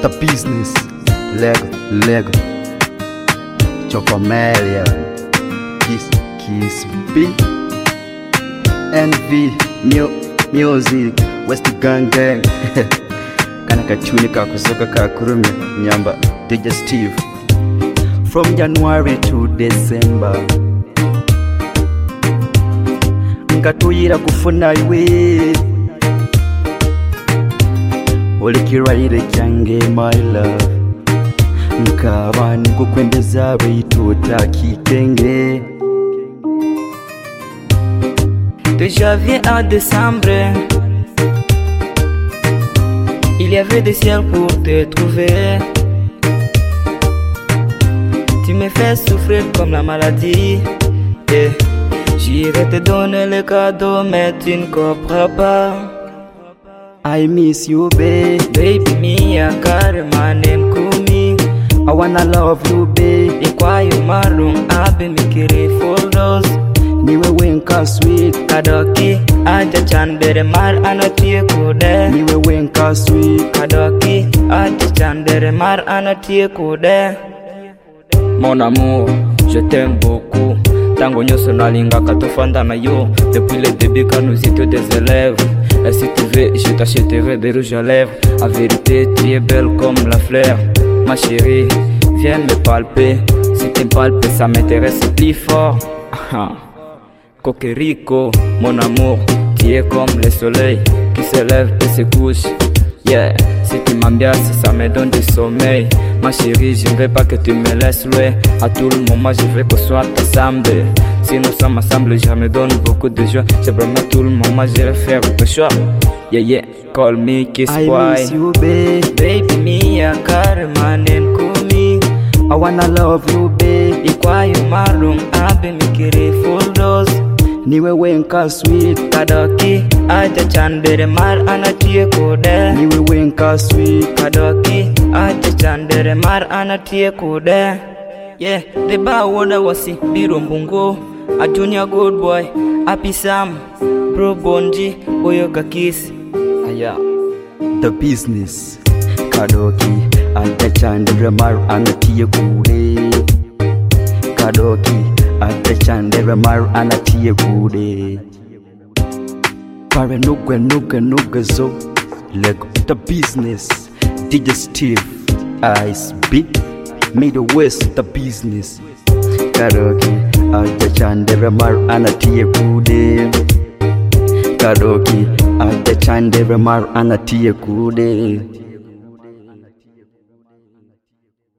the business. Lego Chocomelia Kiss B NV Music West Gang Kana kachuni kakusoka kakurumia nyamba DJ Steve. From January to December nkatuyira kufuna iwe olikiraire kyange my love nkaba nikukwendeza beituta kitenge De janvier à décembre, il y avait des ciels pour te trouver. Tu me fais souffrir comme la maladie. Yeah. J'irai te donner le cadeau, mais tu ne comprends pas. I miss you babe. Baby mia karimanen kumi. I wanna love you babe. Ikwayo marung abe mikiri full dose. Niwe wenka sweet. Kadoki aja chandere mar anatie kude. Niwe wenka sweet. Kadoki aja chandere mar anatie kude. Mon amour, je t'aime beaucoup. Tango nyoso nalingaka tofanda na yo. Depuis le début quand nous étions des élèves. Et si tu veux, je t'achèterai des rouges à lèvres. En vérité, tu es belle comme la fleur. Ma chérie, viens me palper. Si tu me palpes, ça m'intéresse plus fort. Cocorico, mon amour, tu es comme le soleil qui se lève et se couche. Yeah, si tu m'embrasses, ça me donne du sommeil. Ma chérie, je ne veux pas que tu me laisses loin. À tout le moment, je veux qu'on soit ensemble. Si nous sommes ensemble, je me donne beaucoup de joie. Je promets tout le moment, je vais faire le choix. Yeah, yeah, call me kiss boy. I miss you babe. Baby mia karimanen kumi. I wanna love you babe. Ikwayo marung abe mikiri full dose. Niwe wenka sweet. Kadoki aja chandere mar anatie kude. Niwe wenka sweet. Kadoki aja chandere mar anatie kude. Yeah, the bar woda wasi biro mbungo. A junior good boy, happy Sam, bro Bonji, Oyoga Kiss. Aya, the business. Kadoki aja chandere mar anatie kude. Kadoki aja chandere mar anatie kude. Pare nuga zo. Lego the business. DJ Steve Ice Beat Middle West the business. Kadoki aja chandere mar anatie kude. Kadoki aja chandere mar anatie kude.